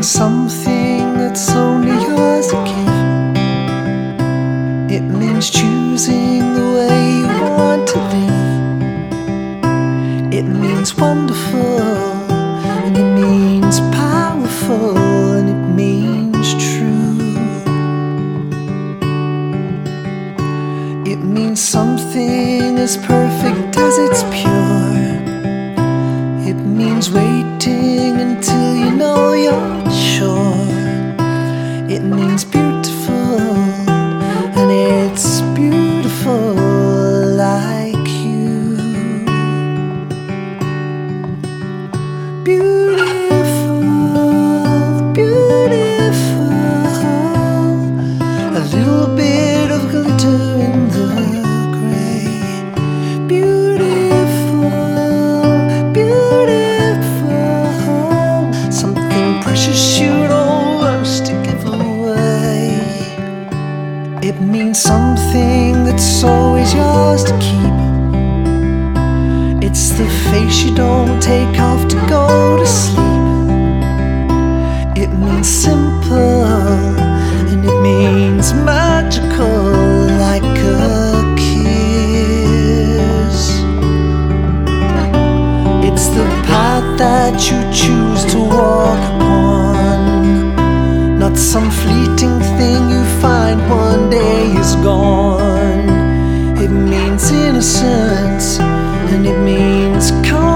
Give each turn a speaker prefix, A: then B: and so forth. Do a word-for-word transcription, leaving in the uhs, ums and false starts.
A: something that's only yours to give. It means choosing the way you want to live. It means wonderful, and it means powerful, and it means true. It means something as perfect as it's pure. It means waiting until you know you're sure. It means beautiful, and it's beautiful like you. Beautiful, beautiful. A little bit of glitter in the gray. Beautiful, beautiful. Something precious you don't want to give away. It means something that's always yours to keep. It's the face you don't take off to go to sleep. It means simple, and it means magical like a kiss. It's the path that you choose to walk upon, not some fleeting thing you find one day is gone. It means innocence, and it means confidence.